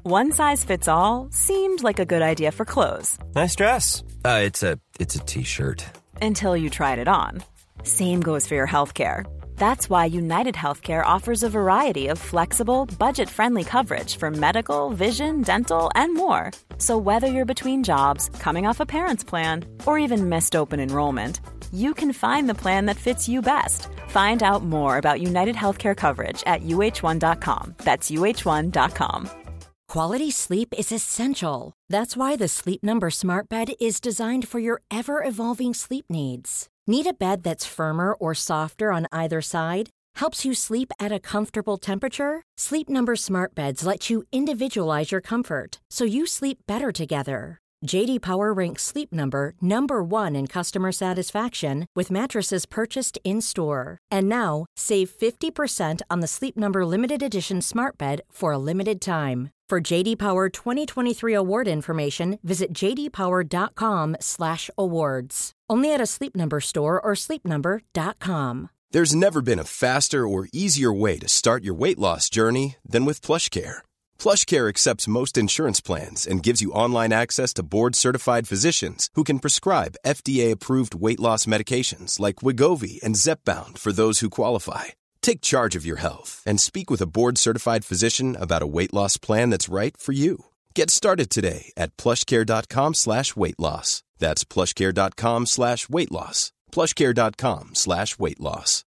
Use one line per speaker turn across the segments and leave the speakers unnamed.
One size fits all seemed like a good idea for clothes.
Nice dress. It's a t-shirt.
Until you tried it on. Same goes for your healthcare. That's why United Healthcare offers a variety of flexible, budget-friendly coverage for medical, vision, dental, and more. So whether you're between jobs, coming off a parent's plan, or even missed open enrollment, you can find the plan that fits you best. Find out more about United Healthcare coverage at uh1.com. That's uh1.com.
Quality sleep is essential. That's why the Sleep Number Smart Bed is designed for your ever-evolving sleep needs. Need a bed that's firmer or softer on either side? Helps you sleep at a comfortable temperature? Sleep Number Smart Beds let you individualize your comfort, so you sleep better together. J.D. Power ranks Sleep Number number 1 in customer satisfaction with mattresses purchased in-store. And now, save 50% on the Sleep Number Limited Edition Smart Bed for a limited time. For J.D. Power 2023 award information, visit jdpower.com/awards. Only at a Sleep Number store or sleepnumber.com.
There's never been a faster or easier way to start your weight loss journey than with PlushCare. PlushCare accepts most insurance plans and gives you online access to board-certified physicians who can prescribe FDA-approved weight loss medications like Wegovy and Zepbound for those who qualify. Take charge of your health and speak with a board-certified physician about a weight loss plan that's right for you. Get started today at plushcare.com/weight loss. That's plushcare.com/weight loss. plushcare.com/weight loss.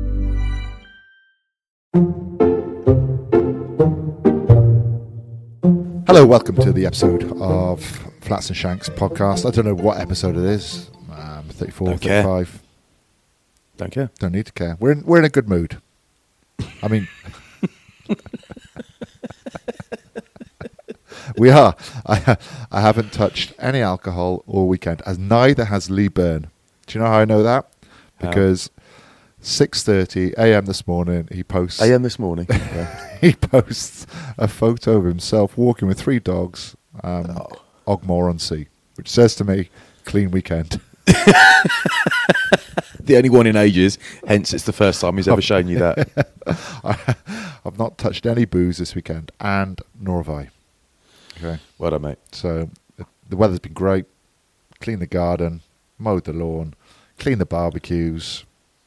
Hello, welcome to the episode of Flats and Shanks podcast. I don't know what episode it is. 34,
Don't care.
35.
Don't care.
Don't need to care. We're in a good mood. I mean, we are. I haven't touched any alcohol all weekend, as neither has Lee Byrne. Do you know how I know that? Because 6:30 a.m. this morning, he posts.
AM this morning. Yeah.
He posts a photo of himself walking with 3 dogs, Ogmore-on-Sea, which says to me, clean weekend.
The only one in ages, hence it's the first time he's ever shown you that.
I've not touched any booze this weekend, and nor have I. Okay.
Well done, mate.
So the weather's been great. Cleaned the garden, mowed the lawn, cleaned the barbecues.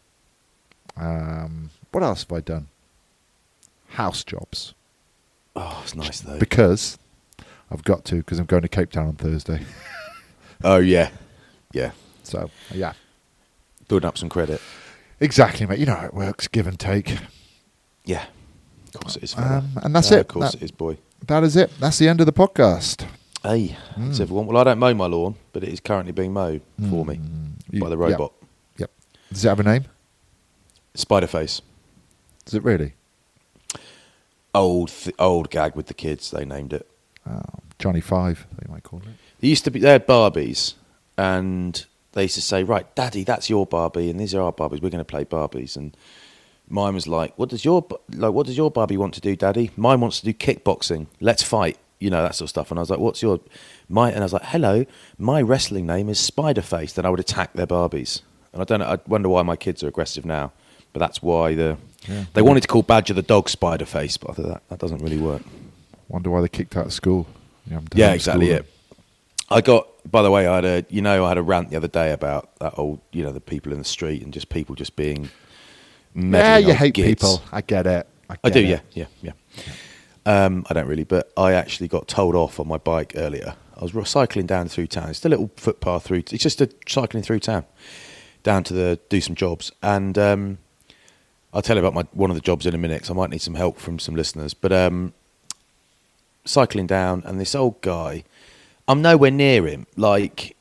What else have I done? House jobs.
Oh, it's nice though.
Because I've got to, because I'm going to Cape Town on Thursday.
Oh, yeah. Yeah.
So, yeah.
Building up some credit.
Exactly, mate. You know how it works, give and take.
Yeah. Of course it is. Fella.
And that's it.
Of course it is, boy.
That is it. That's the end of the podcast.
Hey, it's everyone. Well, I don't mow my lawn, but it is currently being mowed for me by the robot.
Yep. Does it have a name?
Spiderface.
Does it really?
Old gag with the kids, they named it.
Johnny 5, they might call it.
They had Barbies, and they used to say, right, Daddy, that's your Barbie, and these are our Barbies. We're going to play Barbies. And mine was like, what does your Barbie want to do, Daddy? Mine wants to do kickboxing. Let's fight. You know, that sort of stuff. And I was like, what's your... And I was like, hello, my wrestling name is Spiderface. Then I would attack their Barbies. And I wonder why my kids are aggressive now. But that's why they wanted to call Badger the dog Spiderface, but I thought that doesn't really work.
Wonder why they kicked out of school.
Yeah, exactly it. I got, by the way, I had a rant the other day about that old, the people in the street and just people just being
Yeah, you hate
gids.
people. I get it.
I do, yeah. I don't really, but I actually got told off on my bike earlier. I was cycling down through town. It's a little footpath through. It's just cycling through town, down to do some jobs. And I'll tell you about one of the jobs in a minute, because I might need some help from some listeners. But cycling down, and this old guy, I'm nowhere near him. Like,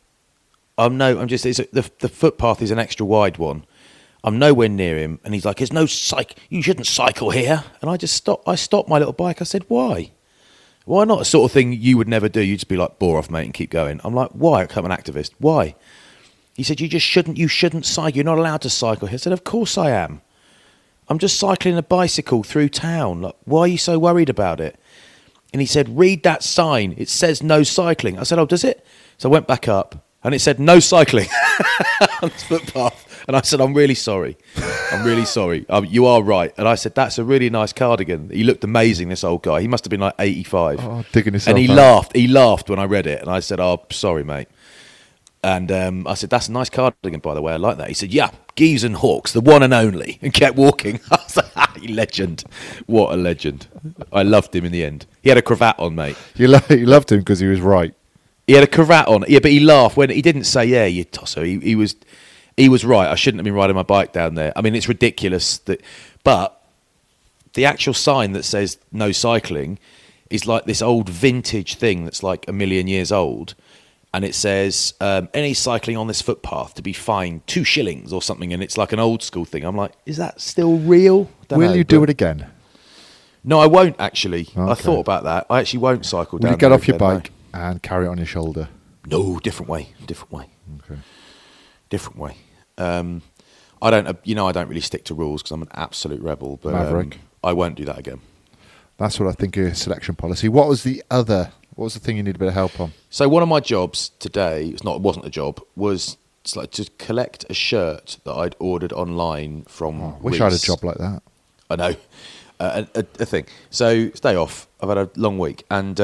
the footpath is an extra wide one. I'm nowhere near him, and he's like, "There's no you shouldn't cycle here." And I just stopped. I stopped my little bike. I said, "Why? Why not?" A sort of thing you would never do. You'd just be like, "Bore off, mate," and keep going. I'm like, "Why? I'm an activist. Why?" He said, "You shouldn't cycle. You're not allowed to cycle here." I said, "Of course I am. I'm just cycling a bicycle through town. Like, why are you so worried about it?" And he said, "Read that sign. It says no cycling." I said, "Oh, does it?" So I went back up, and it said no cycling on the footpath. And I said, "I'm really sorry." I'm really sorry. You are right. And I said, that's a really nice cardigan. He looked amazing, this old guy. He must have been like 85.
Oh, digging himself
And he
out.
laughed. He laughed when I read it. And I said, oh, sorry, mate. And I said, that's a nice cardigan, by the way. I like that. He said, yeah, Geese and Hawks, the one and only. And kept walking. I was like, legend. What a legend. I loved him in the end. He had a cravat on, mate.
You loved him because he was right.
He had a cravat on. Yeah, but he laughed when he didn't say, yeah, you tosser. He was right. I shouldn't have been riding my bike down there. I mean, it's ridiculous but the actual sign that says no cycling is like this old vintage thing that's like 1 million years old. And it says, any cycling on this footpath to be fined 2 shillings or something. And it's like an old school thing. I'm like, is that still real?
Will you do it again?
No, I won't actually.
Okay.
I thought about that. I actually won't cycle down
Will you get
there
off your
again, no.
bike and carry it on your shoulder?
No, different way.
Okay.
Different way. I don't really stick to rules because I'm an absolute rebel. But
Maverick.
I won't do that again.
That's what I think of your selection policy. What was the thing you need a bit of help on?
So one of my jobs today, it wasn't a job, was to collect a shirt that I'd ordered online from
Wish I had a
Reese.
job like that.
I know. A thing. So it's day off. I've had a long week, and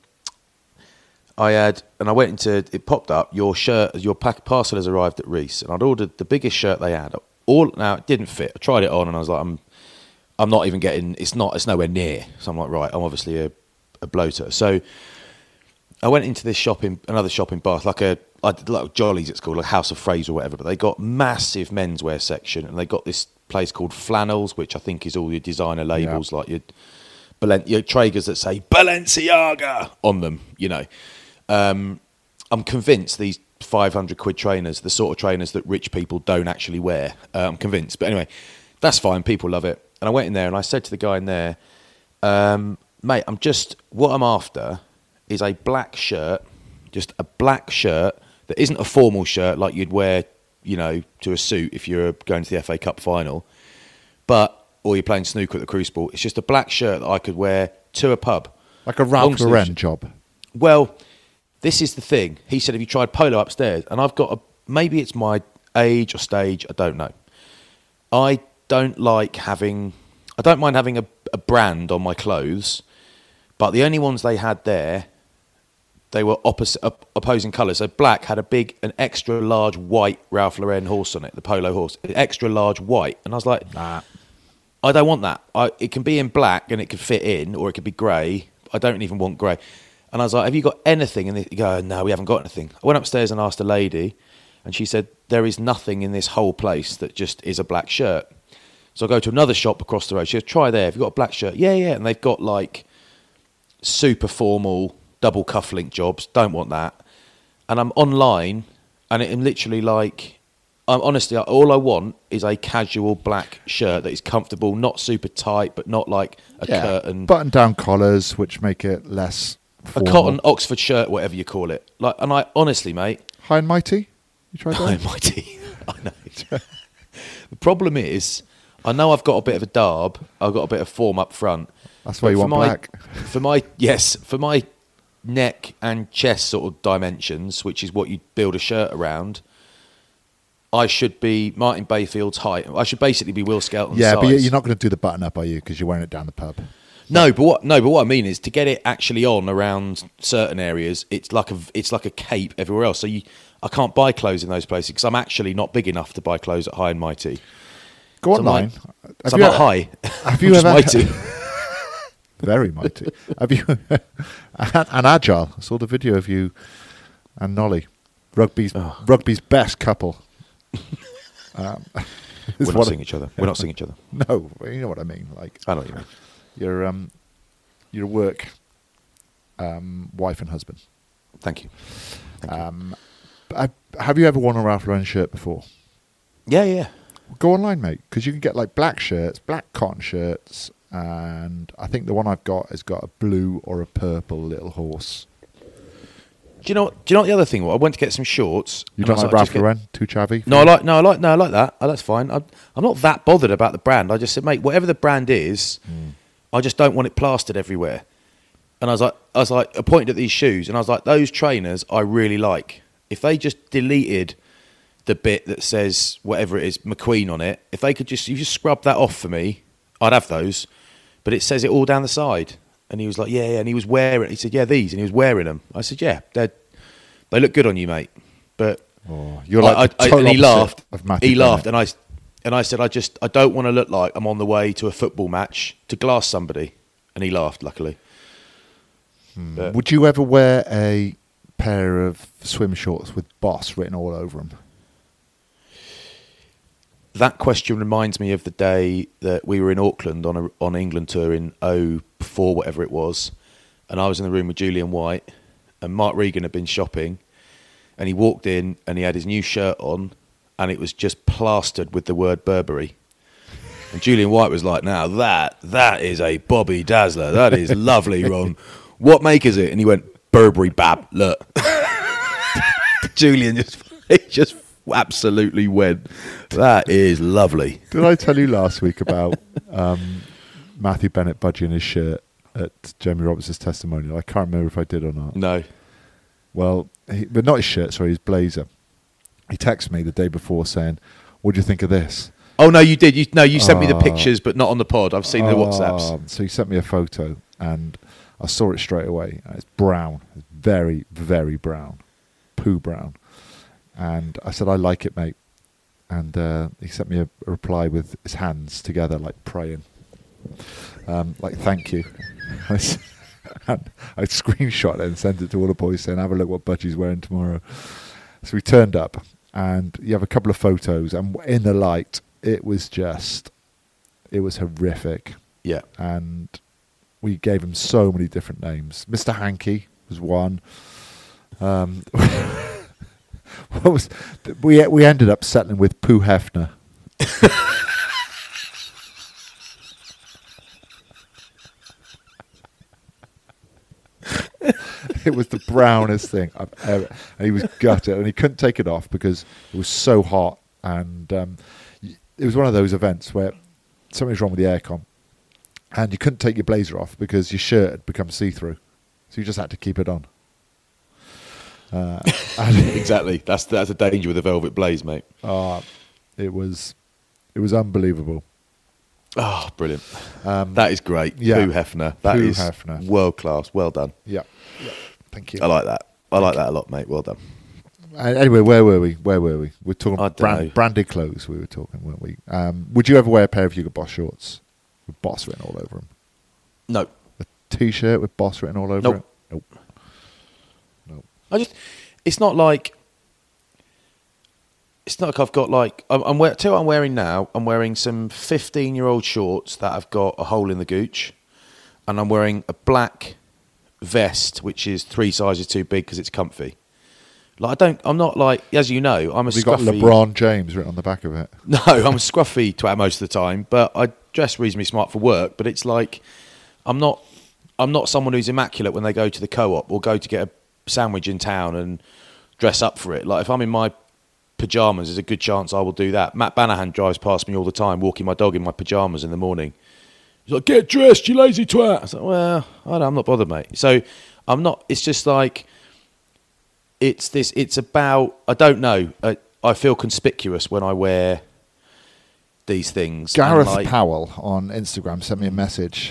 I went into it. Popped up your shirt. Your parcel has arrived at Reese, and I'd ordered the biggest shirt they had. Now it didn't fit. I tried it on, and I was like, I'm not even getting. It's nowhere near. So I'm like, right. I'm obviously a bloater. So I went into this another shop in Bath, like Jolly's it's called, like House of Fraser or whatever. But they got massive menswear section, and they got this place called Flannels, which I think is all your designer labels, like your Traegers that say Balenciaga on them. You know, I'm convinced these 500 quid trainers, the sort of trainers that rich people don't actually wear. I'm convinced, but anyway, that's fine. People love it. And I went in there and I said to the guy in there, mate, what I'm after is a black shirt, just a black shirt that isn't a formal shirt like you'd wear, you know, to a suit if you're going to the FA Cup final, or you're playing snooker at the Crucible. It's just a black shirt that I could wear to a pub.
Like a Ralph Lauren job.
Well, this is the thing. He said, have you tried polo upstairs? And I've got maybe it's my age or stage, I don't know. I don't mind having a brand on my clothes, but the only ones they had there, they were opposing colours. So black had an extra large white Ralph Lauren horse on it, the polo horse, extra large white. And I was like, nah, I don't want that. It can be in black and it could fit in, or it could be grey. I don't even want grey. And I was like, have you got anything? And they go, no, we haven't got anything. I went upstairs and asked a lady, and she said, there is nothing in this whole place that just is a black shirt. So I go to another shop across the road. She goes, try there. Have you got a black shirt? Yeah. And they've got like super formal double cufflink jobs. Don't want that. And I'm online, and I'm literally like, honestly, all I want is a casual black shirt that is comfortable, not super tight, but not like a curtain.
Button-down collars, which make it less formal.
A cotton Oxford shirt, whatever you call it. And I honestly, mate.
High and mighty? You tried that?
High and mighty. I know. The problem is, I know I've got a bit of a darb. I've got a bit of form up front.
That's why you want black.
For my neck and chest sort of dimensions, which is what you build a shirt around, I should be Martin Bayfield's height. I should basically be Will Skelton's size.
But you're not going to do the button up, are you? Because you're wearing it down the pub.
No, but what I mean is to get it actually on around certain areas. It's like a cape everywhere else. So I can't buy clothes in those places because I'm actually not big enough to buy clothes at High and Mighty.
Go online.
I'm not high.
Have you ever
mighty?
Very mighty. Have you and agile? I saw the video of you and Nolly, rugby's best couple.
We're not seeing each other. We're not seeing each other.
No, you know what I mean. Like,
I know what you mean.
Your work, wife and husband.
Thank you.
Have you ever worn a Ralph Lauren shirt before?
Yeah.
Go online, mate, because you can get like black shirts, black cotton shirts, and I think the one I've got has got a blue or a purple little horse.
Do you know what the other thing was? I went to get some shorts.
You don't like Ralph Lauren? Too chavvy?
No, I like that. Oh, that's fine. I'm not that bothered about the brand. I just said, mate, whatever the brand is, I just don't want it plastered everywhere. And I was like, I pointed at these shoes, and I was like, those trainers I really like. If they just deleted the bit that says whatever it is, McQueen on it. If they could you just scrub that off for me, I'd have those. But it says it all down the side. And he was like, yeah. And he was wearing. He said, yeah, these. And he was wearing them. I said, yeah, they look good on you, mate. But
you're like the total
and he laughed.
Of Matthew
he laughed,
Bennett.
and I said, I don't want to look like I'm on the way to a football match to glass somebody. And he laughed, luckily. But
Would you ever wear a pair of swim shorts with Boss written all over them?
that question reminds me of the day that we were in Auckland on England tour in 2004, whatever it was, and I was in the room with Julian White, and Mark Regan had been shopping, and he walked in and he had his new shirt on, and it was just plastered with the word Burberry. And Julian White was like, "Now that is a Bobby Dazzler. That is lovely, Ron. What make is it?" And he went, "Burberry, bab. Look." Julian just absolutely went, "That is lovely."
Did I tell you last week about Matthew Bennett budging his shirt at Jamie Roberts' testimonial? I can't remember if I did or not.
No.
Well, but not his shirt, sorry, his blazer. He texted me the day before saying, "What do you think of this?"
Oh, no, you did. You sent me the pictures, but not on the pod. I've seen the WhatsApps.
So he sent me a photo, and I saw it straight away. It's brown. It's very, very brown. Poo brown. And I said, "I like it, mate." And he sent me a reply with his hands together, like praying. Like, "Thank you." And I screenshot it and sent it to all the boys saying, "Have a look what Budgie's wearing tomorrow." So we turned up, and you have a couple of photos, and in the light, it was horrific.
Yeah.
And we gave him so many different names. Mr. Hankey was one. What was we ended up settling with Pooh Hefner. It was the brownest thing I've ever, and he was gutted, and he couldn't take it off because it was so hot, and it was one of those events where something was wrong with the aircon, and you couldn't take your blazer off because your shirt had become see-through, so you just had to keep it on.
Exactly. That's a danger with a velvet blaze, mate.
It was unbelievable.
Oh, brilliant. That is great.
Yeah.
Pooh Hefner. That is
Hefner.
World class. Well done.
Yeah. Thank you.
I like that. I like that a lot, mate. Well done.
Anyway, where were we? We're talking
I don't know.
branded clothes. We were talking, weren't we? Would you ever wear a pair of Hugo Boss shorts with Boss written all over them?
No.
A T-shirt with Boss written all over
Nope.
it? Nope.
It's not like I've got like tell you what I'm wearing now. I'm wearing some 15-year-old shorts that have got a hole in the gooch, and I'm wearing a black vest which is 3 sizes too big because it's comfy. Like I'm not like, as you know, I'm a
Have you got
scruffy.
LeBron James written on the back of it?
No, I'm a scruffy twat most of the time, but I dress reasonably smart for work. But it's like I'm not someone who's immaculate when they go to the Co-op or go to get a sandwich in town and dress up for it. Like if I'm in my pyjamas, there's a good chance I will do that. Matt Banahan drives past me all the time walking my dog in my pyjamas in the morning. He's like, "Get dressed, you lazy twat." I was like, "Well, I'm not bothered, mate." So I'm not, it's just like it's about, I don't know, I feel conspicuous when I wear these things.
Gareth Powell on Instagram sent me a message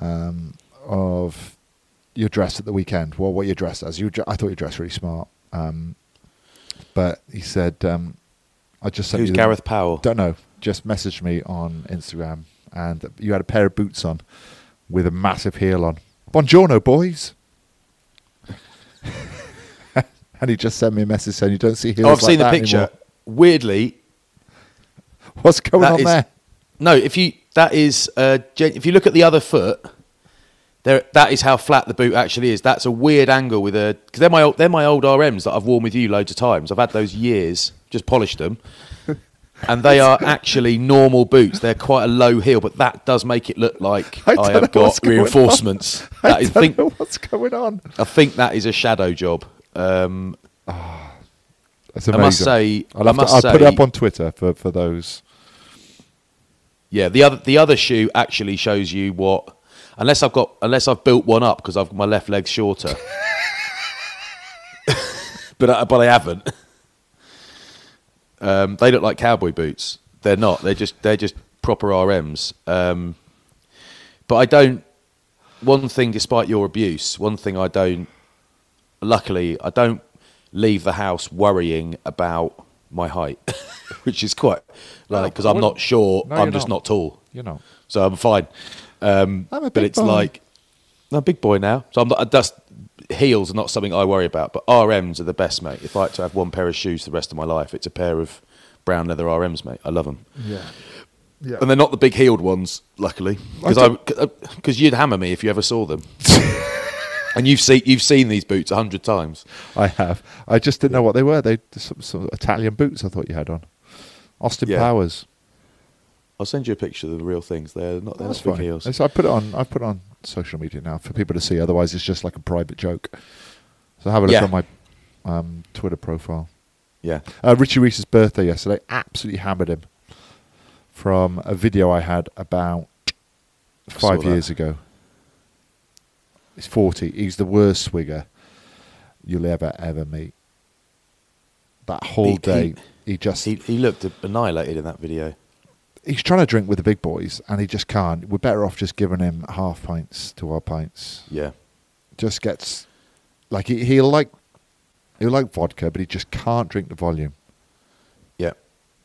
of your dress at the weekend. Well, what you dressed as. I thought you dressed really smart. But he said, I just sent
Who's
you
Gareth Powell?
Don't know. Just messaged me on Instagram, and you had a pair of boots on with a massive heel on. Buongiorno, boys. And he just sent me a message saying, "You don't see heels
I've seen the
that
picture.
anymore."
Weirdly,
What's going on there?
No, if you look at the other foot, that is how flat the boot actually is. That's a weird angle because they're my old RMs that I've worn with you loads of times. I've had those years, just polished them, and they are actually normal boots. They're quite a low heel, but that does make it look like I have got reinforcements.
I don't know what's going on.
I think that is a shadow job.
That's amazing.
I must say,
I'll put it up on Twitter for those.
Yeah, the other shoe actually shows you what. Unless I've built one up because my left leg's shorter, but I haven't. They look like cowboy boots. They're not. They're just proper RMs. But I don't. One thing, despite your abuse, luckily, I don't leave the house worrying about my height, which is quite because I'm not short.
No,
I'm just not tall.
You're not.
So I'm fine.
I'm a big
but it's
boy.
like I'm a big boy now. So I'm not. Heels are not something I worry about. But RMs are the best, mate. If I had to have one pair of shoes for the rest of my life, it's a pair of brown leather RMs, mate. I love them.
Yeah. Yeah.
And they're not the big heeled ones, luckily, because you'd hammer me if you ever saw them. And you've seen these boots 100 times.
I have. I just didn't know what they were. They some Italian boots. I thought you had on. Austin Powers.
I'll send you a picture of the real things. They're not big
fine.
heels.
I put it on social media now for people to see. Otherwise, it's just like a private joke. So have a look on my Twitter profile.
Yeah.
Richie Reese's birthday yesterday. Absolutely hammered him. From a video I had about 5 years ago. He's 40. He's the worst swigger you'll ever meet. That whole day, he
looked annihilated in that video.
He's trying to drink with the big boys, and he just can't. We're better off just giving him half pints to our pints.
Yeah.
Just gets like he'll like vodka, but he just can't drink the volume.
Yeah.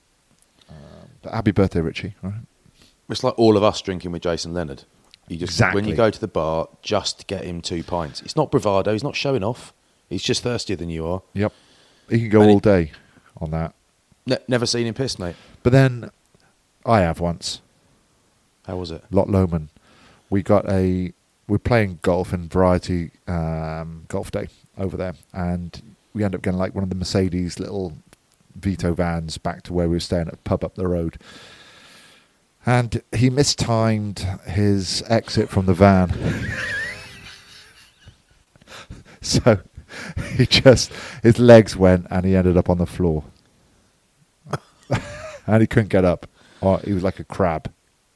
But happy birthday, Richie! All right.
It's like all of us drinking with Jason Leonard. When you go to the bar, just get him 2 pints. It's not bravado. He's not showing off. He's just thirstier than you are.
Yep. He can go all day on that.
Never seen him piss, mate.
But then I have once.
How was it?
Lot Lomond. We're playing golf in Variety Golf Day over there, and we end up getting like one of the Mercedes little Vito vans back to where we were staying at a pub up the road. And he mistimed his exit from the van. So his legs went and he ended up on the floor. And he couldn't get up. Oh, he was like a crab.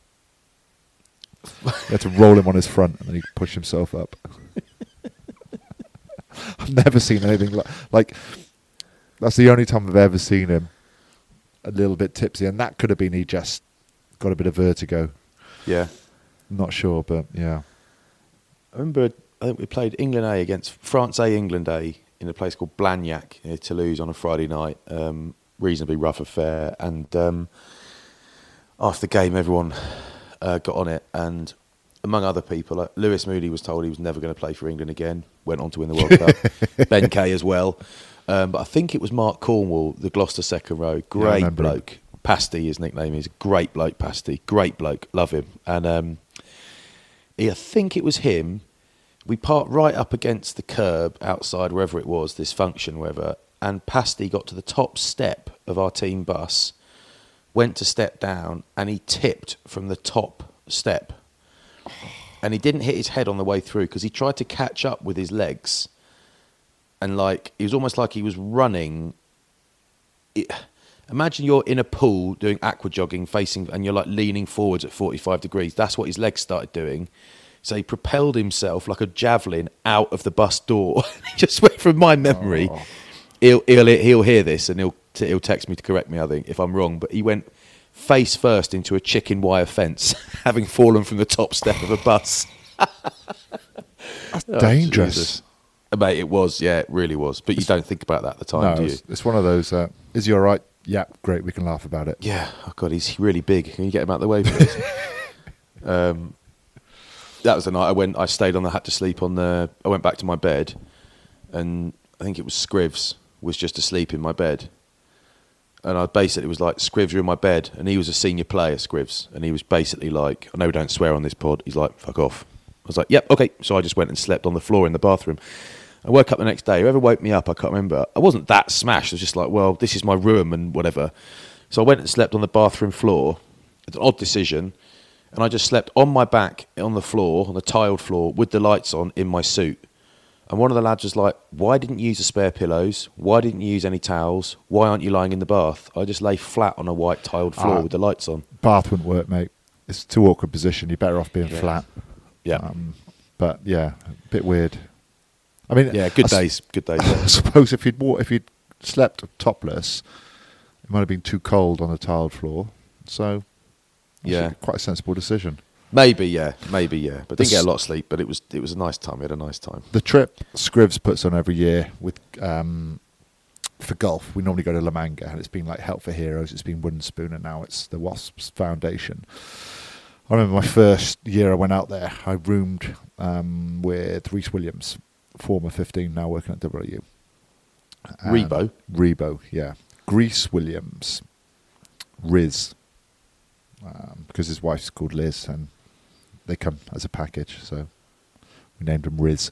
He had to roll him on his front and then he pushed himself up. I've never seen anything like that's the only time I've ever seen him a little bit tipsy, and that could have been he just got a bit of vertigo.
Yeah.
I'm not sure, but yeah.
I think we played England A against France A, England A in a place called Blagnac near Toulouse on a Friday night. Reasonably rough affair. And after the game, everyone got on it. And among other people, Lewis Moody was told he was never going to play for England again. Went on to win the World Cup. Ben Kay as well. But I think it was Mark Cornwall, the Gloucester second row. Great bloke. Pasty, his nickname is. Great bloke, Pasty. Great bloke. Love him. And I think it was him. We parked right up against the curb outside wherever it was, this function, wherever. And Pasty got to the top step of our team bus, went to step down, and he tipped from the top step. And he didn't hit his head on the way through because he tried to catch up with his legs. And it was almost like he was running. Imagine you're in a pool doing aqua jogging, and you're leaning forwards at 45 degrees. That's what his legs started doing. So he propelled himself like a javelin out of the bus door. He just went from my memory. Oh. He'll hear this and he'll text me to correct me, I think, if I'm wrong. But he went face first into a chicken wire fence, having fallen from the top step of a bus.
That's dangerous.
Jesus. Mate, it was. Yeah, it really was. But you don't think about that at the time, do you?
It's one of those, is he all right? Yeah, great, we can laugh about it.
Yeah. Oh, God, he's really big. Can you get him out of the way, please? That was the night I stayed on had to sleep on I went back to my bed, and I think it was Scrivs was just asleep in my bed. And it was like, Scrivs, you're in my bed. And he was a senior player, Scrivs. And he was basically like, I know we don't swear on this pod. He's like, fuck off. I was like, yep, okay. So I just went and slept on the floor in the bathroom. I woke up the next day. Whoever woke me up, I can't remember. I wasn't that smashed. I was just like, well, this is my room and whatever. So I went and slept on the bathroom floor. It's an odd decision. And I just slept on my back on the floor, on the tiled floor, with the lights on in my suit. And one of the lads was like, why didn't you use the spare pillows? Why didn't you use any towels? Why aren't you lying in the bath? I just lay flat on a white tiled floor with the lights on.
Bath wouldn't work, mate. It's a too awkward position. You're better off being flat.
Yeah.
But yeah, a bit weird. I mean,
yeah, good days.
I suppose if you'd slept topless It might have been too cold on the tiled floor. So,
Yeah.
quite a sensible decision.
Maybe, yeah. But didn't get a lot of sleep. But it was a nice time. We had a nice time.
The trip Scrivs puts on every year with for golf, we normally go to La Manga, and it's been like Help for Heroes, it's been Wooden Spoon, and now it's the Wasps Foundation. I remember my first year I went out there, I roomed with Rhys Williams, former 15, now working at W. Rebo, yeah. Rhys Williams, Riz, because his wife's called Liz, and they come as a package, so we named him Riz.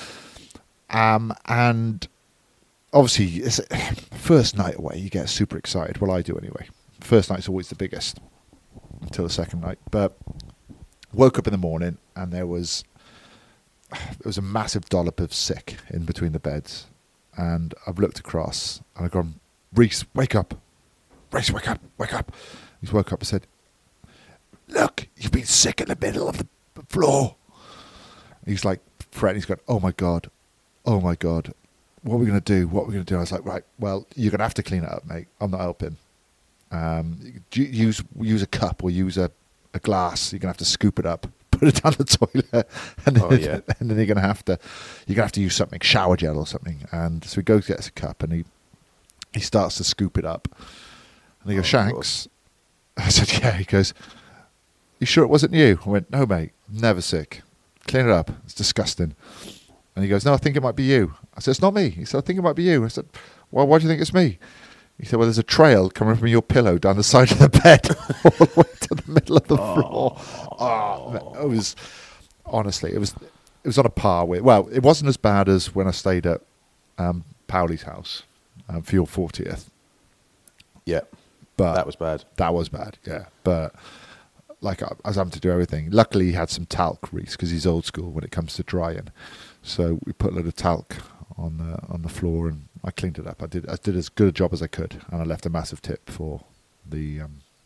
And obviously, it's first night away, you get super excited. Well, I do anyway. First night's always the biggest until the second night. But woke up in the morning and there was a massive dollop of sick in between the beds. And I've looked across and I've gone, Rhys, wake up. Rhys, wake up, wake up. He's woke up and said, look, you've been sick in the middle of the floor. He's like fretting. He's going, oh my God. What are we going to do? I was like, right, well, you're going to have to clean it up, mate. I'm not helping. Use a cup or use a glass. You're going to have to scoop it up, put it down the toilet, and then you're going to have to use something, shower gel or something. And so he goes, gets a cup, and he starts to scoop it up. And he goes, Shanks. I said, yeah. He goes, you sure it wasn't you? I went, no, mate, never sick. Clean it up. It's disgusting. And he goes, no, I think it might be you. I said, it's not me. He said, I think it might be you. I said, well, why do you think it's me? He said, well, there's a trail coming from your pillow down the side of the bed all the way to the middle of the floor. It was, honestly, it was on a par with, well, it wasn't as bad as when I stayed at Powley's house for your 40th.
Yeah,
but
that was bad.
That was bad, yeah. But like I was having to do everything. Luckily, he had some talc, Rhys, because he's old school when it comes to drying. So we put a little talc on the floor, and I cleaned it up. I did as good a job as I could, and I left a massive tip for the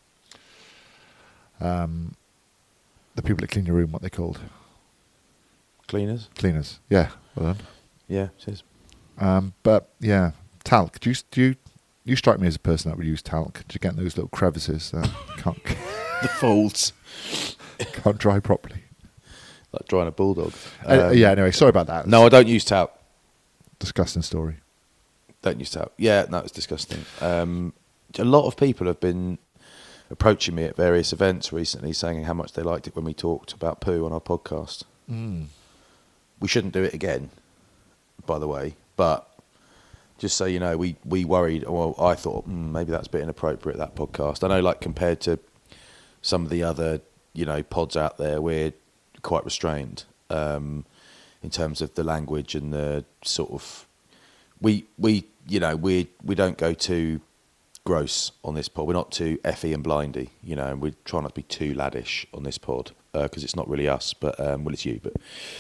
people that clean your room. What they called?
Cleaners.
Yeah, well done.
Yeah, cheers.
But yeah, talc. Do you strike me as a person that would use talc? Do you get in those little crevices that can't
The folds
can't dry properly?
Like drying a bulldog.
Yeah, anyway, sorry about that.
No, I don't use talc.
Disgusting story.
Don't use talc. Yeah, no, it's disgusting. A lot of people have been approaching me at various events recently saying how much they liked it when we talked about poo on our podcast. We shouldn't do it again, by the way, but just so you know, we worried, well, I thought maybe that's a bit inappropriate, that podcast. I know, like, compared to some of the other, pods out there, we're quite restrained in terms of the language and the sort of we don't go too gross on this pod. We're not too effy and blindy, and we try not to be too laddish on this pod because it's not really us, but well, it's you. But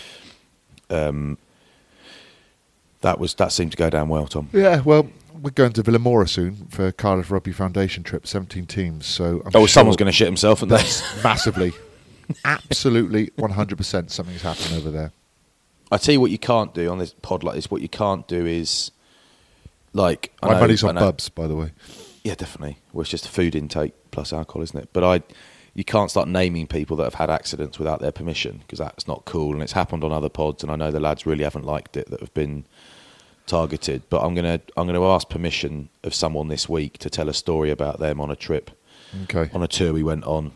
that seemed to go down well, Tom.
Yeah, well, we're going to Villamora soon for Cardiff Rugby Foundation trip, 17 teams. So
someone's going to shit himself, and that's
massively. Absolutely 100% something's happening over there.
I tell you what you can't do on this pod like this. What you can't do is, like,
my money's on Bubs, by the way.
Yeah, definitely. Well, it's just food intake plus alcohol, isn't it? But you can't start naming people that have had accidents without their permission, because that's not cool. And it's happened on other pods, and I know the lads really haven't liked it that have been targeted. But I'm gonna ask permission of someone this week to tell a story about them on a trip, on a tour we went on.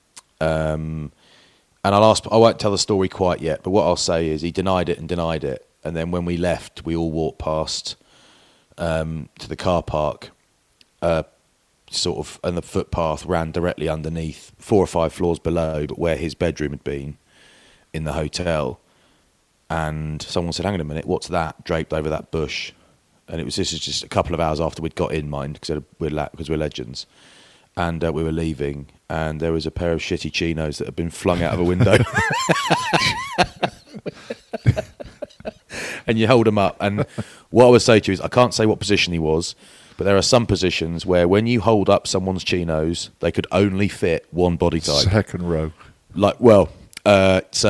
And I won't tell the story quite yet, but what I'll say is he denied it, and then when we left, we all walked past to the car park, sort of, and the footpath ran directly underneath, 4 or 5 floors below, but where his bedroom had been in the hotel. And someone said, hang on a minute, what's that draped over that bush? And this is just a couple of hours after we'd got in, mind, because we're legends. And we were leaving, and there was a pair of shitty chinos that had been flung out of a window. And you hold them up. And what I would say to you is, I can't say what position he was, but there are some positions where when you hold up someone's chinos, they could only fit one body type.
Second row.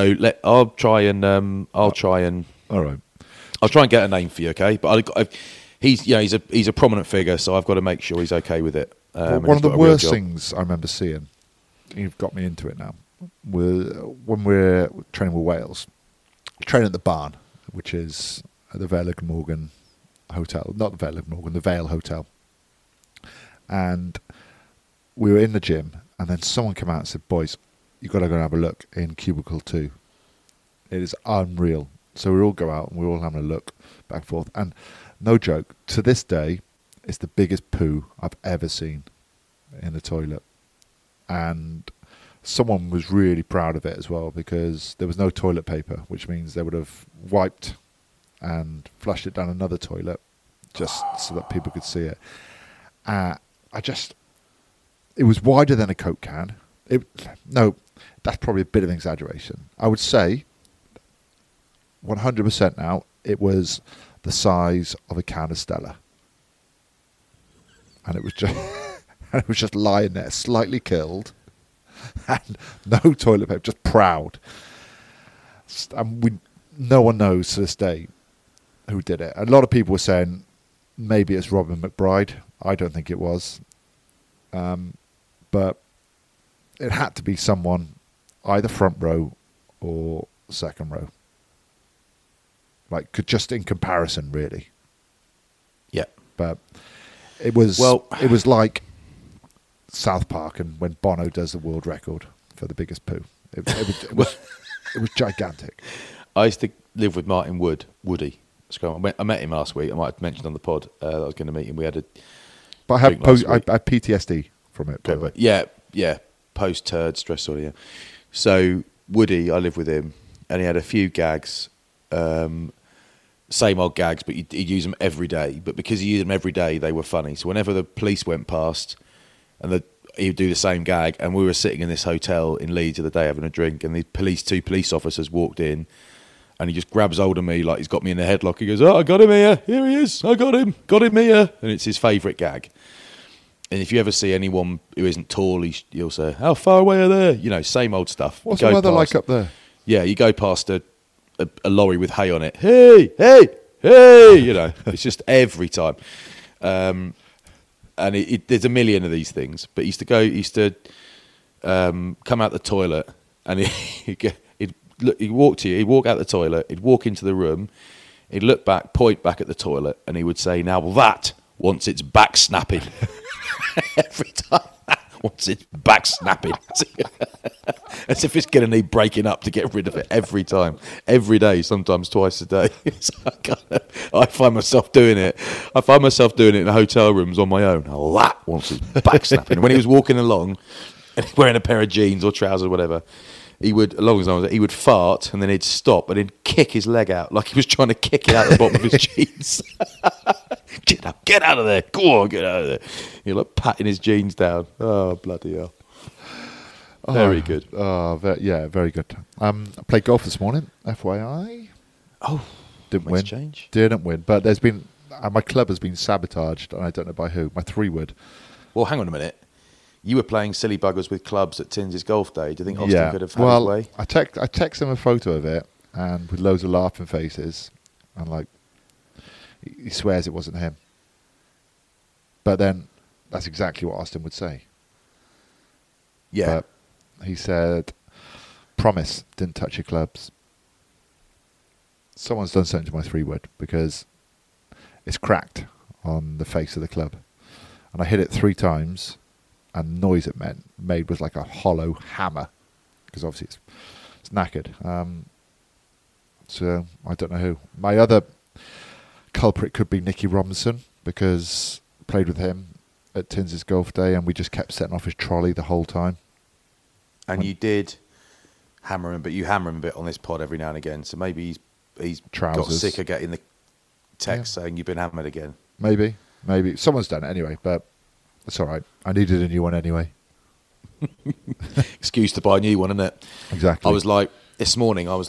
I'll try and
all right.
I'll try and get a name for you, okay? But he's a prominent figure, so I've got to make sure he's okay with it.
Well, one of the worst things I remember seeing, you've got me into it now, when we're training with Wales, training at the barn, which is at the Vale of Glamorgan Hotel, not the Vale of Glamorgan, the Vale Hotel. And we were in the gym, and then someone came out and said, boys, you've got to go and have a look in Cubicle 2. It is unreal. So we all go out, and we're all having a look back and forth. And no joke, to this day, it's the biggest poo I've ever seen in the toilet. And someone was really proud of it as well, because there was no toilet paper, which means they would have wiped and flushed it down another toilet just so that people could see it. It was wider than a Coke can. No, that's probably a bit of an exaggeration. I would say 100% now, it was the size of a can of Stella. And it was just lying there, slightly killed, and no toilet paper, just proud. And no one knows to this day who did it. A lot of people were saying maybe it's Robin McBride. I don't think it was. But it had to be someone either front row or second row. Like, just in comparison, really.
Yeah.
But it was like South Park and when Bono does the world record for the biggest poo. It was gigantic.
I used to live with Martin Woody. I met him last week. I might have mentioned on the pod that I was going to meet him. We had a.
But I have PTSD from it. By the way.
Yeah. Post turd stress disorder. Yeah. So Woody, I lived with him, and he had a few gags. Same old gags, but he'd use them every day. But because he used them every day, they were funny. So whenever the police went past, and he'd do the same gag, and we were sitting in this hotel in Leeds the other day having a drink, and two police officers walked in, and he just grabs hold of me like he's got me in a headlock. He goes, "Oh, I got him here. Here he is. I got him here." And it's his favourite gag. And if you ever see anyone who isn't tall, he'll say, "How far away are they?" You know, same old stuff.
What's the weather like up there?
Yeah, you go past a lorry with hay on it. Hey! You know, it's just every time. And there's a million of these things. But he used to come out the toilet, and he'd walk out the toilet, he'd walk into the room, he'd look back, point back at the toilet, and he would say, "Now that wants its back snapping." Every time. Once it's back snapping. As if it's going to need breaking up to get rid of it every time. Every day, sometimes twice a day. I find myself doing it. In hotel rooms on my own. Oh, that once it's back snapping. When he was walking along and wearing a pair of jeans or trousers or whatever, he would fart and then he'd stop and he'd kick his leg out like he was trying to kick it out the bottom of his jeans. Get out of there. Go on, get out of there. You're like patting his jeans down. Oh, bloody hell. Very good. Very good. I played golf this morning, FYI. Oh,
didn't win.
Change.
Didn't win, but there's been my club has been sabotaged, and I don't know by who. My 3-wood.
Well, hang on a minute. You were playing silly buggers with clubs at Tins's golf day. Do you think Austin could have had his way?
I text him a photo of it, and with loads of laughing faces, and like he swears it wasn't him. But then that's exactly what Austin would say.
Yeah.
But he said, "Promise, didn't touch your clubs." Someone's done something to my 3-wood because it's cracked on the face of the club. And I hit it 3 times, and the noise it made was like a hollow hammer, because obviously it's knackered. So I don't know who. My other culprit could be Nicky Robinson, because I played with him at Tins's golf day, and we just kept setting off his trolley the whole time.
And you did hammer him, but you hammer him a bit on this pod every now and again. So maybe he's got sick of getting the text saying you've been hammered again. Maybe
someone's done it anyway, but it's all right. I needed a new one anyway.
Excuse to buy a new one, isn't it?
Exactly.
I was like, this morning, God,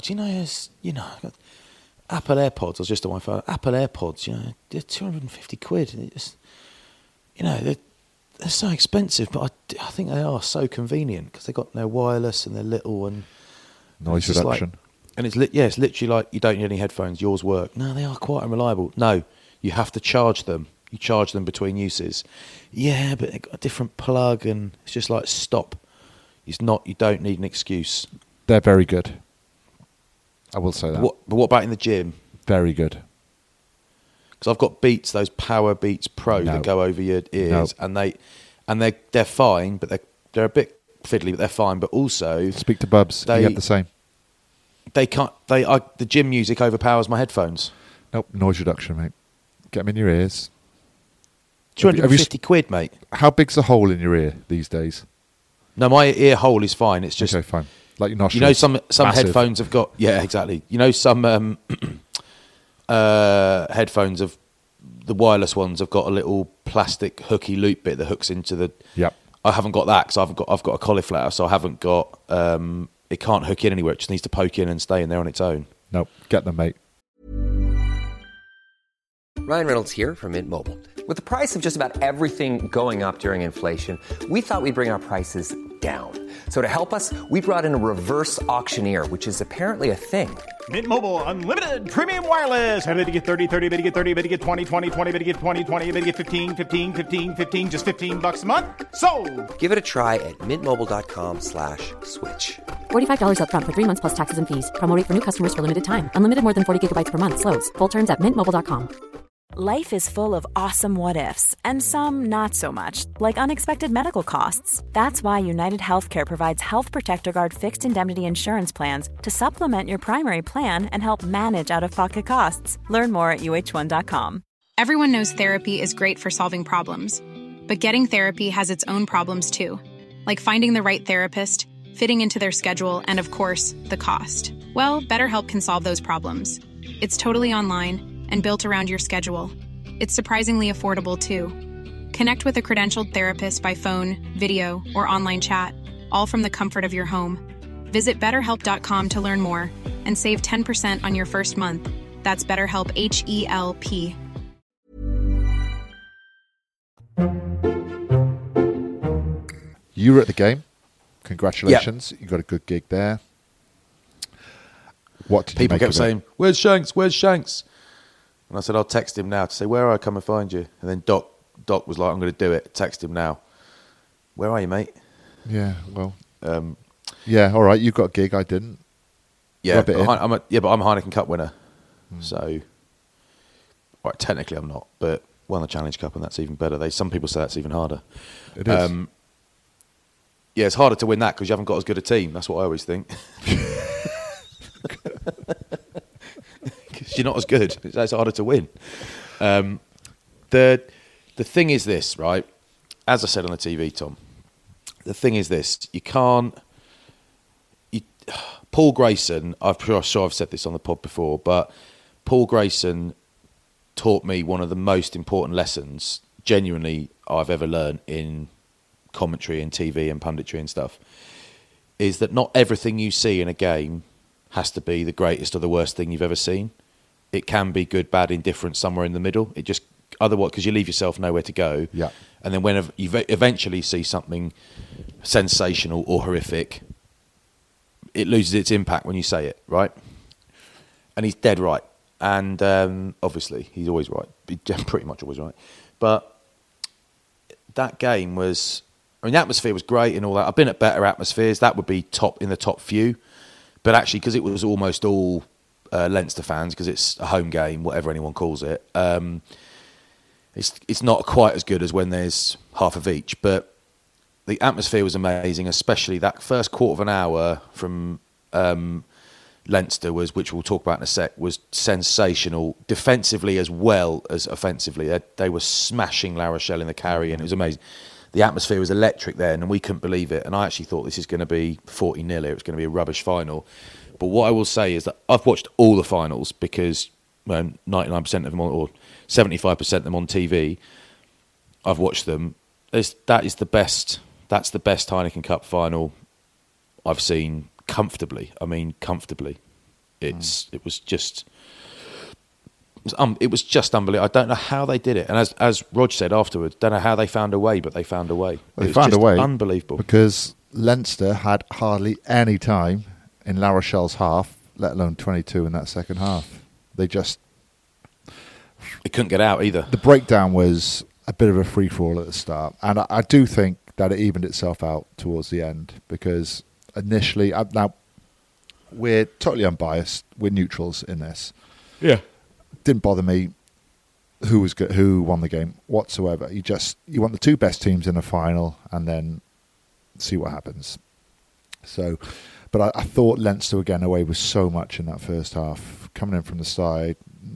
Apple AirPods. I was just on my phone. Apple AirPods, they're 250 quid. It's, they're so expensive, but I think they are so convenient because they've got no wireless and they're little and
noise reduction.
And it's literally like you don't need any headphones. Yours work. No, they are quite unreliable. No, You have to charge them. You charge them between uses. Yeah, but they've got a different plug, and it's just like, stop. It's not. You don't need an excuse.
They're very good. I will say that.
But what about in the gym?
Very good.
Because I've got Beats, those Power Beats Pro that go over your ears, and they're fine, but they're a bit fiddly, but they're fine. But also,
speak to Bubs. You get the same.
They can't. The gym music overpowers my headphones.
Nope, noise reduction, mate. Get them in your ears.
250 quid, mate.
How big's the hole in your ear these days?
No, my ear hole is fine. It's just
okay, fine. Like your nostrils.
You know, some
Massive.
headphones have got exactly. You know, some headphones of the wireless ones have got a little plastic hooky loop bit that hooks into the.
Yep.
I haven't got that because I've got a cauliflower, so I haven't got. It can't hook in anywhere. It just needs to poke in and stay in there on its own.
Nope, get them, mate.
Ryan Reynolds here from Mint Mobile. With the price of just about everything going up during inflation, we thought we'd bring our prices down. So to help us, we brought in a reverse auctioneer, which is apparently a thing.
Mint Mobile Unlimited Premium Wireless. How to get 30, 30, bit to get 30, bit to get 20, 20, 20, bit to get 20, 20, bit to get 15, 15, 15, 15, just $15 a month? Sold!
Give it a try at mintmobile.com/switch.
$45 up front for 3 months plus taxes and fees. Promo rate for new customers for limited time. Unlimited more than 40 gigabytes per month. Slows full terms at mintmobile.com.
Life is full of awesome what-ifs, and some not so much, like unexpected medical costs. That's why United Healthcare provides Health Protector Guard fixed indemnity insurance plans to supplement your primary plan and help manage out-of-pocket costs. Learn more at uh1.com.
Everyone knows therapy is great for solving problems, but getting therapy has its own problems too, like finding the right therapist, fitting into their schedule, and of course, the cost. Well, BetterHelp can solve those problems. It's totally online and built around your schedule. It's surprisingly affordable, too. Connect with a credentialed therapist by phone, video, or online chat, all from the comfort of your home. Visit BetterHelp.com to learn more and save 10% on your first month. That's BetterHelp, H-E-L-P.
You were at the game. Congratulations. You got a good gig there. What did
People
you make
kept
of
saying, "Where's Shanks? Where's Shanks?" And I said, "I'll text him now to say, where are I come and find you?" And then Doc was like, "I'm going to do it. Text him now." Where are you, mate?
Yeah, well, yeah, all right. You got a gig. I didn't.
Yeah, but I'm a Heineken Cup winner. So, well, technically I'm not, but won the Challenge Cup, and that's even better. Some people say that's even harder.
It is.
Yeah, it's harder to win that because you haven't got as good a team. That's what I always think. Because you're not as good. It's harder to win. The thing is this, right? As I said on the TV, Tom, the thing is this. You can't... Paul Grayson, I'm sure I've said this on the pod before, but Paul Grayson taught me one of the most important lessons, genuinely, I've ever learned in commentary and TV and punditry and stuff, is that not everything you see in a game has to be the greatest or the worst thing you've ever seen. It can be good, bad, indifferent, somewhere in the middle. It just, otherwise, because you leave yourself nowhere to go.
Yeah.
And then when you eventually see something sensational or horrific, it loses its impact when you say it, right? And he's dead right. And obviously, he's always right. He's pretty much always right. But that game was... I mean, the atmosphere was great and all that. I've been at better atmospheres. That would be in the top few. But actually, because it was almost all Leinster fans, because it's a home game, whatever anyone calls it, it's not quite as good as when there's half of each. But the atmosphere was amazing, especially that first quarter of an hour from Leinster, which we'll talk about in a sec, was sensational, defensively as well as offensively. They were smashing La Rochelle in the carry, and it was amazing. The atmosphere was electric then, and we couldn't believe it. And I actually thought this is going to be 40-0 here. It's going to be a rubbish final. But what I will say is that I've watched all the finals because 99% of them, or 75% of them on TV, I've watched them. That is the best. That's the best Heineken Cup final I've seen comfortably. I mean, comfortably. It was just... It was just unbelievable. I don't know how they did it. And as Rog said afterwards, don't know how they found a way, but they found a way.
Well, they found a way.
Unbelievable.
Because Leinster had hardly any time in La Rochelle's half, let alone 22 in that second half. They just
It couldn't get out either.
The breakdown was a bit of a free-for-all at the start. And I do think that it evened itself out towards the end because initially, now we're totally unbiased. We're neutrals in this.
Yeah.
Didn't bother me who was good, who won the game whatsoever. You want the two best teams in a final and then see what happens. So, but I thought Leinster were getting away with so much in that first half, coming in from the side,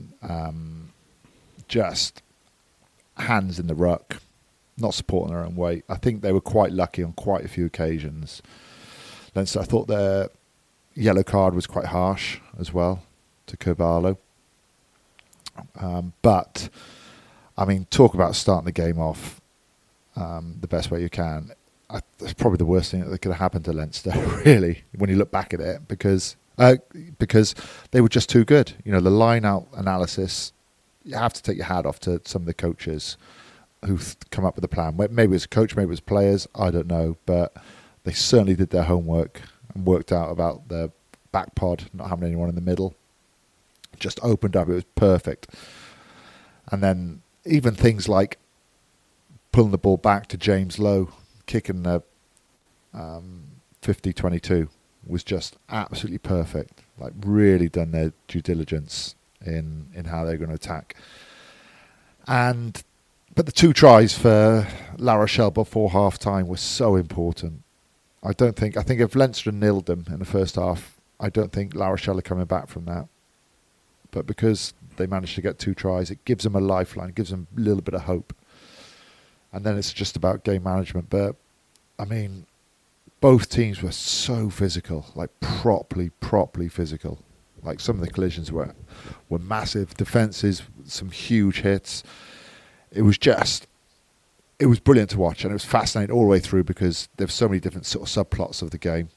just hands in the ruck, not supporting their own weight. I think they were quite lucky on quite a few occasions. Leinster, I thought their yellow card was quite harsh as well to Carvalho. But, I mean, talk about starting the game off the best way you can. It's probably the worst thing that could have happened to Leinster, really, when you look back at it, because they were just too good. You know, the line-out analysis, you have to take your hat off to some of the coaches who've come up with a plan. Maybe it was a coach, maybe it was players, I don't know, but they certainly did their homework and worked out about the back pod, not having anyone in the middle. Just opened up, it was perfect. And then even things like pulling the ball back to James Lowe, kicking the 50-22 was just absolutely perfect. Like, really done their due diligence in how they're going to attack. But the two tries for La Rochelle before half-time were so important. I think if Leinster nilled them in the first half, I don't think La Rochelle are coming back from that. But because they managed to get two tries, it gives them a lifeline, gives them a little bit of hope. And then it's just about game management. But, I mean, both teams were so physical, like properly physical. Like, some of the collisions were massive. Defences, some huge hits. It was brilliant to watch. And it was fascinating all the way through because there's so many different sort of subplots of the game.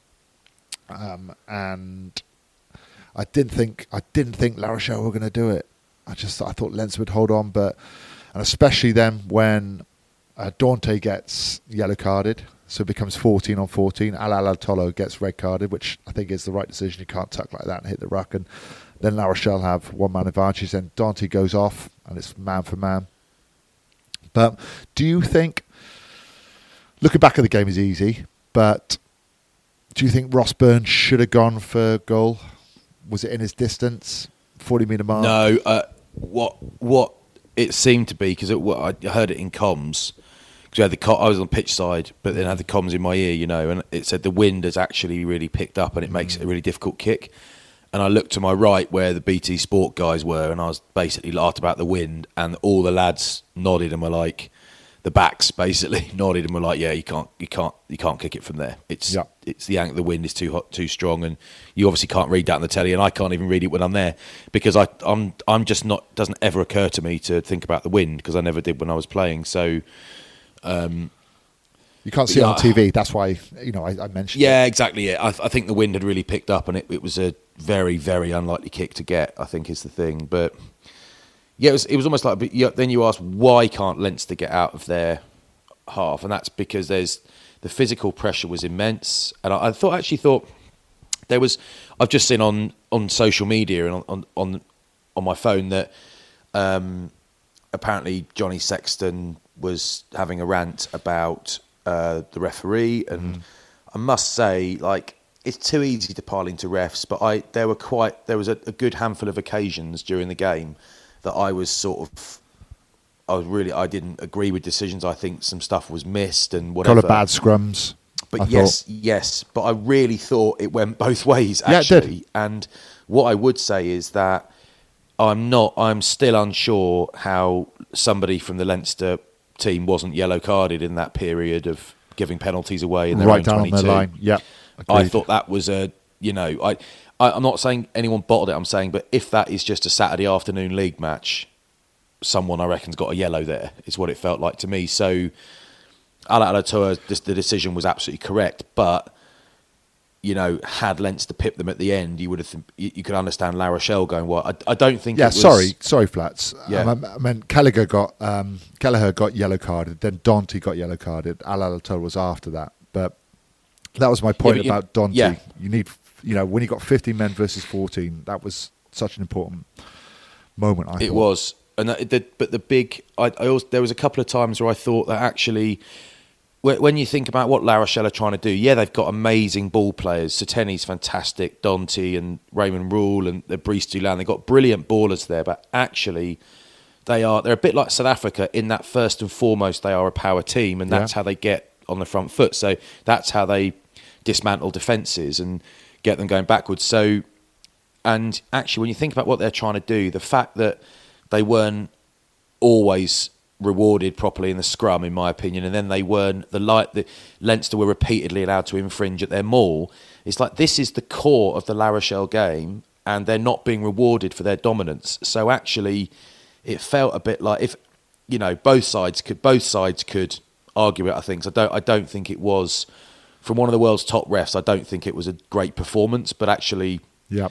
And I didn't think La Rochelle were going to do it. I thought Leinster would hold on, and especially then when Dante gets yellow carded, so it becomes 14-on-14. Alala Tolo gets red carded, which I think is the right decision. You can't tuck like that and hit the ruck, and then La Rochelle have one man advantage. Then Dante goes off, and it's man for man. But do you think, looking back at the game is easy, but do you think Ross Byrne should have gone for goal? Was it in his distance, 40-metre mark?
No, what it seemed to be, because I heard it in comms, because I was on the pitch side, but then I had the comms in my ear, you know, and it said the wind has actually really picked up and it makes it a really difficult kick. And I looked to my right where the BT Sport guys were, and I was basically laughed about the wind, and all the lads nodded and were like, the backs basically nodded and were like, yeah, you can't kick it from there. It's the angle, the wind is too hot, too strong, and you obviously can't read that on the telly, and I can't even read it when I'm there because I'm just not, doesn't ever occur to me to think about the wind because I never did when I was playing. So
you can't see it on TV. That's why, you know, I mentioned.
Yeah,
it.
Exactly. Yeah, I think the wind had really picked up, and it was a very, very unlikely kick to get, I think, is the thing. But yeah, it was almost like. But then you ask, why can't Leinster get out of their half? And that's because the physical pressure was immense. And I thought there was. I've just seen on social media and on my phone that apparently Johnny Sexton was having a rant about the referee, and I must say, like, it's too easy to pile into refs, but there was a good handful of occasions during the game that I didn't agree with decisions. I think some stuff was missed and whatever.
Couple of bad scrums.
But yes, but I really thought it went both ways, actually.
Yeah, it did.
And what I would say is that I'm still unsure how somebody from the Leinster team wasn't yellow carded in that period of giving penalties away in their own 22.
Right down on their line, yeah. Agreed.
I thought that was I'm not saying anyone bottled it, I'm saying, but if that is just a Saturday afternoon league match, someone I reckon's got a yellow there, is what it felt like to me. So Ala Alatoa, the decision was absolutely correct, but you know, had Leinster pipped them at the end, you could understand La Rochelle going, well, I don't think.
Yeah,
it was,
sorry, Flats.
Yeah.
I mean, Kelleher got yellow carded, then Dante got yellow carded. Ala Alatoa was after that, but that was my point about Dante.
Yeah.
You need, when you got 15 men versus 14, that was such an important moment. I thought.
It was. but the big, I also, there was a couple of times where I thought that actually, when you think about what La Rochelle are trying to do, yeah, they've got amazing ball players. Seteni's fantastic, Dante and Raymond Rule and Brice Dulin. They've got brilliant ballers there, but actually they're a bit like South Africa in that first and foremost they are a power team, and that's how they get on the front foot. So that's how they dismantle defences and get them going backwards. So, and actually when you think about what they're trying to do, the fact that they weren't always rewarded properly in the scrum, in my opinion, and then they weren't the Leinster were repeatedly allowed to infringe at their maul. It's like this is the core of the La Rochelle game, and they're not being rewarded for their dominance. So actually, it felt a bit like if both sides could argue it. I think so. I don't think it was from one of the world's top refs. I don't think it was a great performance, but actually,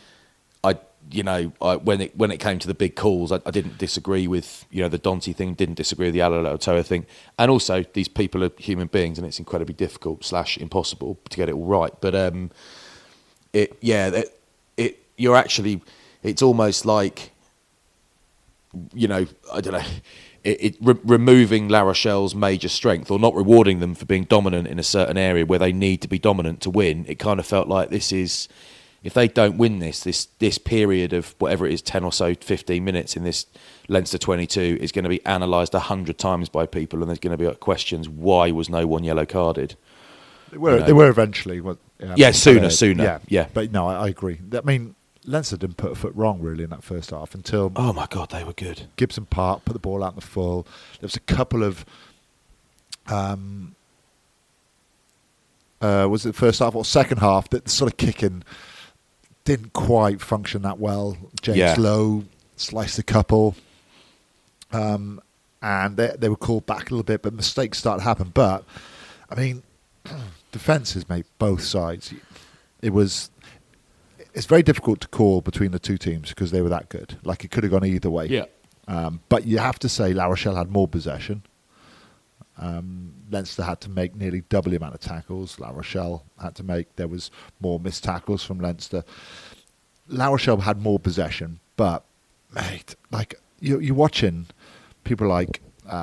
when it came to the big calls, I didn't disagree with the Dante thing, didn't disagree with the Alaalatoa thing, and also these people are human beings, and it's incredibly difficult / impossible to get it all right. But it's almost like I don't know, removing La Rochelle's major strength or not rewarding them for being dominant in a certain area where they need to be dominant to win. It kind of felt like this is. If they don't win this period of whatever it is, 10 or so, 15 minutes in this Leinster 22 is going to be analysed 100 times by people, and there's going to be questions, why was no one yellow carded?
They were eventually.
Sooner. Yeah.
But no, I agree. I mean, Leinster didn't put a foot wrong, really, in that first half until...
Oh, my God, they were good.
Gibson Park put the ball out in the full. There was a couple of... was it the first half or second half that sort of kicking... didn't quite function that well. James Lowe sliced a couple, and they were called back a little bit, but mistakes started to happen. But I mean, defences made both sides. It's very difficult to call between the two teams because they were that good. Like it could have gone either way.
Yeah.
But you have to say La Rochelle had more possession. Leinster had to make nearly double the amount of tackles. La Rochelle there was more missed tackles from Leinster. La Rochelle had more possession, but mate, like you're watching people like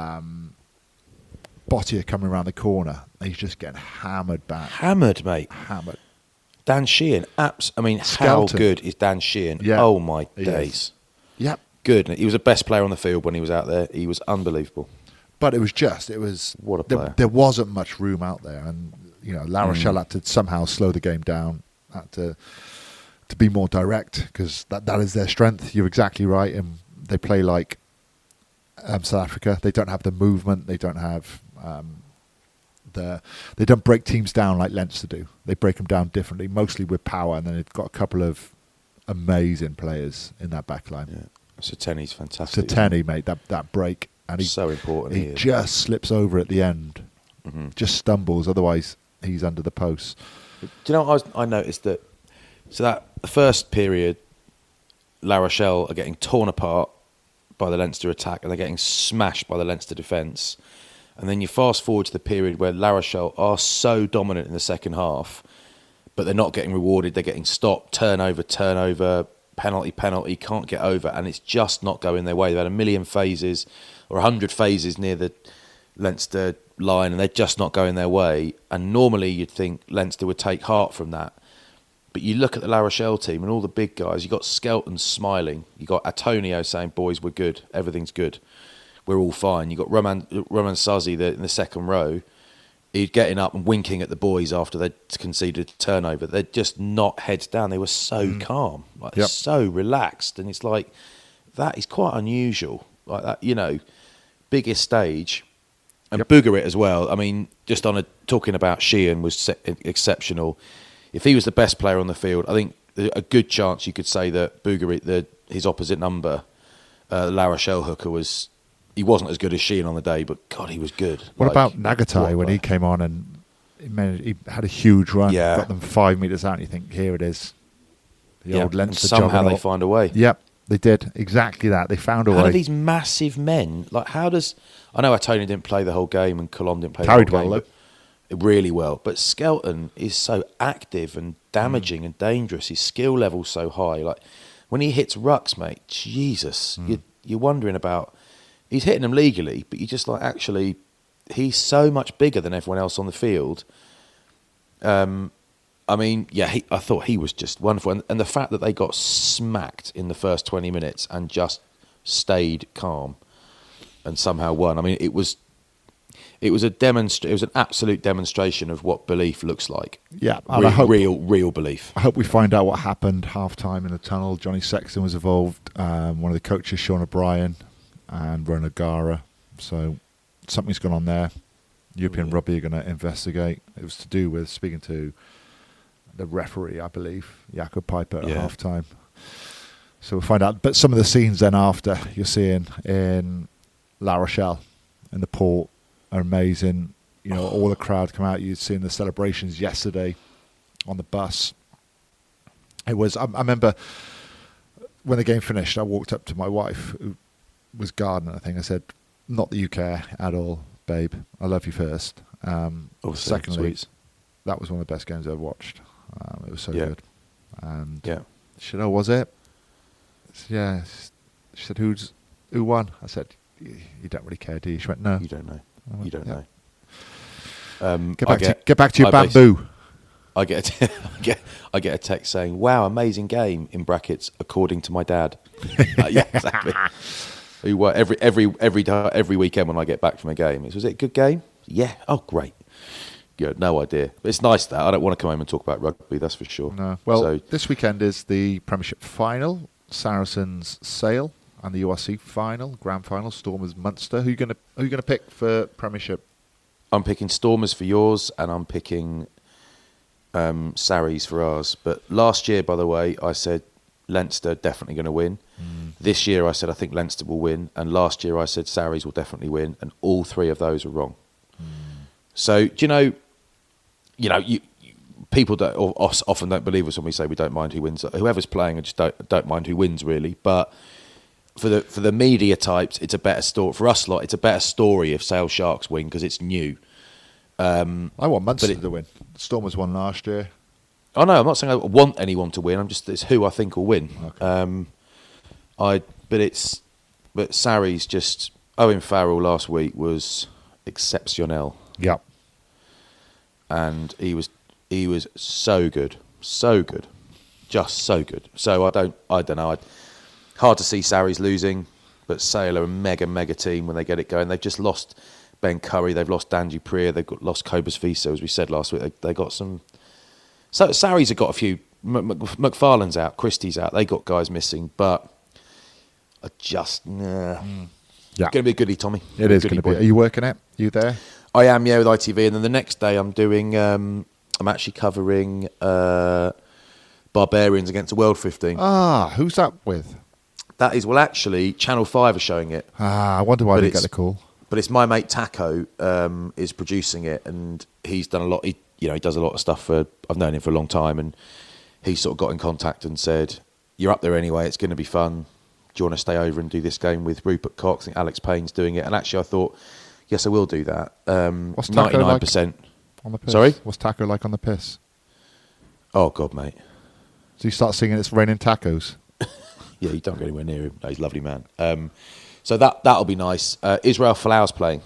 Bottier coming around the corner, and he's just getting hammered back.
Hammered, mate.
Hammered.
Dan Sheehan, how good is Dan Sheehan?
Yeah,
oh my days.
Yep.
Good. He was the best player on the field when he was out there. He was unbelievable.
But it was
what a player.
There wasn't much room out there, and La Rochelle had to somehow slow the game down, had to be more direct because that is their strength. You're exactly right, and they play like South Africa. They don't have the movement. They don't have they don't break teams down like Leinster do. They break them down differently, mostly with power, and then they've got a couple of amazing players in that back line.
Yeah. Seteni's fantastic.
Seteni made that break. And he's
so important.
He just slips over at the end, just stumbles. Otherwise, he's under the post.
Do you know what I noticed that? So that the first period, La Rochelle are getting torn apart by the Leinster attack, and they're getting smashed by the Leinster defence. And then you fast forward to the period where La Rochelle are so dominant in the second half, but they're not getting rewarded. They're getting stopped, turnover, penalty, can't get over, and it's just not going their way. They've had a million phases or 100 phases near the Leinster line, and they're just not going their way. And normally you'd think Leinster would take heart from that. But you look at the La Rochelle team and all the big guys, you've got Skelton smiling, you've got Antonio saying, boys, we're good, everything's good, we're all fine. You've got Roman Sazi in the second row, he's getting up and winking at the boys after they'd conceded a turnover. They're just not heads down. They were so calm, so relaxed. And it's like, that is quite unusual. Like that, biggest stage. And Bourgarit as well. I mean, just talking about Sheehan was exceptional. If he was the best player on the field, I think a good chance you could say that Bourgarit, his opposite number, La Rochelle hooker, he wasn't as good as Sheehan on the day, but God, he was good.
What about Nagatai when he came on and he had a huge run, got them 5 metres out, and you think, here it is. The old Leinster
somehow
juggernaut.
They find a way.
Yep, they did. Exactly that. They found a way.
How do these massive men, I know Tony didn't play the whole game and Colomb didn't play the whole game. Well, really well. But Skelton is so active and damaging and dangerous. His skill level's so high. Like when he hits rucks, mate, Jesus, you're wondering about. He's hitting them legally, but you're just like, actually, he's so much bigger than everyone else on the field. I mean, yeah, I thought he was just wonderful. And the fact that they got smacked in the first 20 minutes and just stayed calm and somehow won. I mean, it was an absolute demonstration of what belief looks like.
Yeah,
real belief.
I hope we find out what happened half-time in the tunnel. Johnny Sexton was involved, one of the coaches, Sean O'Brien, and Ron O'Gara. So something's gone on there. European Rugby are going to investigate. It was to do with speaking to the referee, I believe, Jakob Piper at half-time. So we'll find out. But some of the scenes then after you're seeing in La Rochelle, in the port, are amazing. You know, all the crowd come out. You'd seen the celebrations yesterday on the bus. It was. I remember when the game finished, I walked up to my wife, who was gardening. I think I said, "Not that you care at all, babe. I love you first." Secondly, that was one of the best games I've ever watched. It was so good. And she said, "Oh, was it?" Yeah. She said, "Who won?" I said, "You don't really care, do you?" She went, "No,
you don't know. You don't know."
Get back to your bamboo.
I get a text saying, "Wow, amazing game!" in brackets, according to my dad. Yeah, exactly. Every weekend when I get back from a game, was it a good game? Yeah. Oh, great. Good. No idea. But it's nice that I don't want to come home and talk about rugby. That's for sure.
No. Well, this weekend is the Premiership final. Saracens Sale and the URC final, grand final. Stormers Munster. Who are you going to pick for Premiership?
I'm picking Stormers for yours, and I'm picking Sarries for ours. But last year, by the way, I said Leinster definitely going to win. This year, I said I think Leinster will win, and last year I said Sarries will definitely win, and all three of those were wrong. So, do you know, people often don't believe us when we say we don't mind who wins. Whoever's playing, I just don't mind who wins really. But for the media types, it's a better story. For us lot, it's a better story if Sale Sharks win because it's new.
I want Munster to win. Stormers won last year.
Oh no, I'm not saying I want anyone to win. It's who I think will win. Okay. But Sarries just Owen Farrell last week was exceptional.
Yeah.
And he was so good, just so good. So I don't know. Hard to see Sarries losing, but Sale are a mega team when they get it going. They've just lost Ben Curry, they've lost Dan Dupree, they've lost Cobus Fiso, as we said last week. They got some. So Sarries have got a few. McFarlane's out, Christie's out. They got guys missing, but I just Yeah, it's going to be a goodie, Tommy.
It is going to be. Are you working it? You there?
I am, with ITV, and then the next day I'm doing. I'm actually covering Barbarians against the World 15.
Who's that with?
That is actually Channel 5 are showing it.
I wonder why I didn't get the call.
But it's my mate Taco is producing it, and he's done a lot. He does a lot of stuff. I've known him for a long time, and he sort of got in contact and said, "You're up there anyway. It's going to be fun. Do you want to stay over and do this game with Rupert Cox?" I think Alex Payne's doing it, and actually I thought, yes, I will do that.
What's Taco 99% like on the piss?
Sorry,
what's Taco like on the piss?
Oh God, mate!
So you start singing "It's Raining Tacos."
Yeah, you don't go anywhere near him. No, he's a lovely man. So that'll be nice. Israel Folau's playing.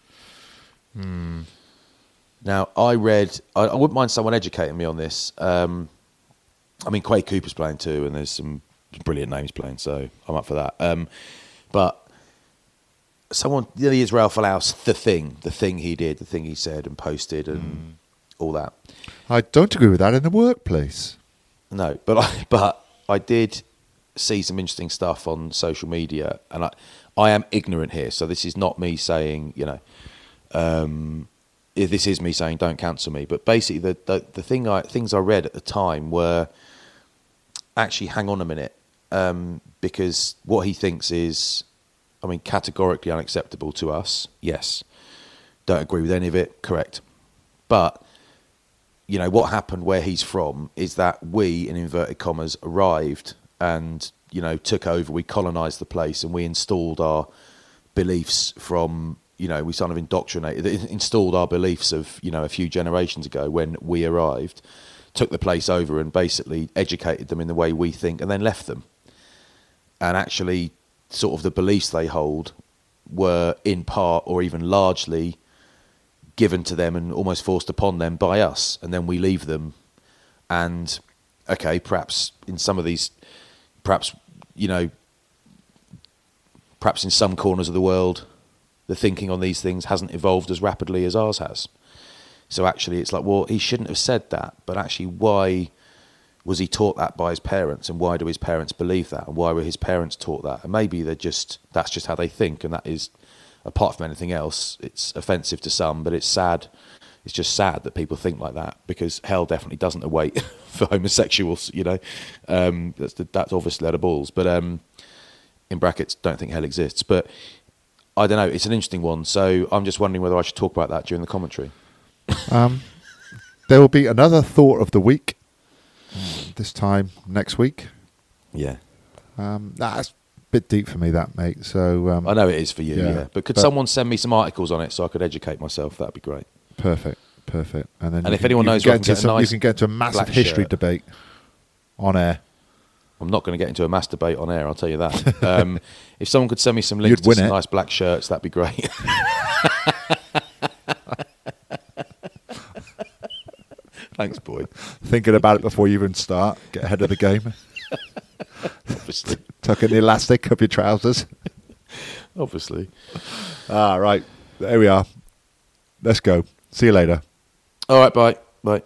Now, I wouldn't mind someone educating me on this. I mean, Quade Cooper's playing too, and there's some brilliant names playing, so I'm up for that. But someone, the Israel Folau's the thing he did, the thing he said and posted and all that.
I don't agree with that in the workplace.
No, but I did see some interesting stuff on social media, and I am ignorant here, so this is not me saying, this is me saying don't cancel me. But basically, the things I read at the time were actually hang on a minute, because what he thinks is, I mean, categorically unacceptable to us. Yes, don't agree with any of it. Correct, but what happened where he's from is that we, in inverted commas, arrived and took over. We colonised the place and we installed our beliefs from. We sort of installed our beliefs of, a few generations ago when we arrived, took the place over and basically educated them in the way we think and then left them. And actually, sort of the beliefs they hold were in part or even largely given to them and almost forced upon them by us, and then we leave them. And okay, perhaps in some of these, perhaps in some corners of the world, the thinking on these things hasn't evolved as rapidly as ours has. So actually it's like, well, he shouldn't have said that, but actually why was he taught that by his parents, and why do his parents believe that, and why were his parents taught that? And maybe that's just how they think, and that is, apart from anything else, it's offensive to some, but it's sad. It's just sad that people think like that, because hell definitely doesn't await for homosexuals, that's obviously out of balls, but in brackets, don't think hell exists. But I don't know, it's an interesting one, so I'm just wondering whether I should talk about that during the commentary.
There will be another thought of the week this time next week.
Yeah.
That's a bit deep for me, that, mate. So
I know it is for you, yeah. But someone send me some articles on it so I could educate myself? That'd be great.
Perfect. And then
if anyone knows, you can get
into a massive history debate on air.
I'm not going to get into a mass debate on air, I'll tell you that. If someone could send me some links to some nice black shirts, that'd be great. Thanks, boy.
Thinking about it before you even start. Get ahead of the game.
Obviously.
Tuck in the elastic up your trousers.
Obviously.
Right. There we are. Let's go. See you later.
All right, bye. Bye.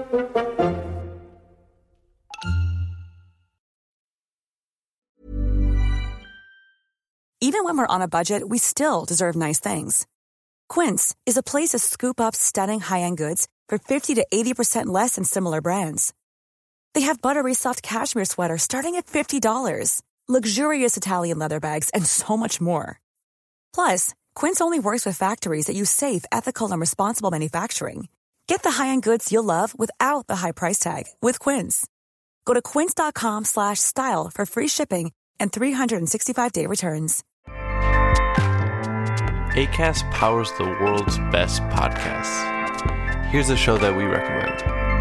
Even when we're on a budget, we still deserve nice things. Quince is a place to scoop up stunning high-end goods for 50 to 80% less than similar brands. They have buttery soft cashmere sweaters starting at $50, luxurious Italian leather bags, and so much more. Plus, Quince only works with factories that use safe, ethical, and responsible manufacturing. Get the high-end goods you'll love without the high price tag with Quince. Go to quince.com/style for free shipping and 365-day returns.
Acast powers the world's best podcasts. Here's a show that we recommend.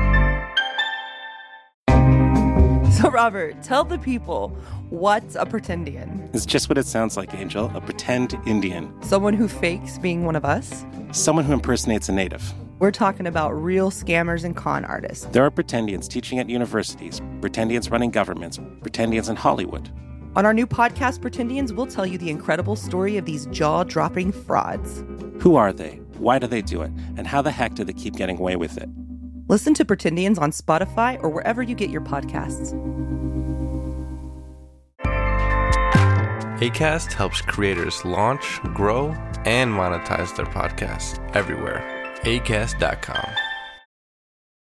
So, Robert, tell the people, what's a pretendian?
It's just what it sounds like, Angel. A pretend Indian.
Someone who fakes being one of us?
Someone who impersonates a native.
We're talking about real scammers and con artists.
There are pretendians teaching at universities, pretendians running governments, pretendians in Hollywood.
On our new podcast, Pretendians, we'll tell you the incredible story of these jaw-dropping frauds.
Who are they? Why do they do it? And how the heck do they keep getting away with it?
Listen to Pretendians on Spotify or wherever you get your podcasts.
Acast helps creators launch, grow, and monetize their podcasts everywhere. Acast.com.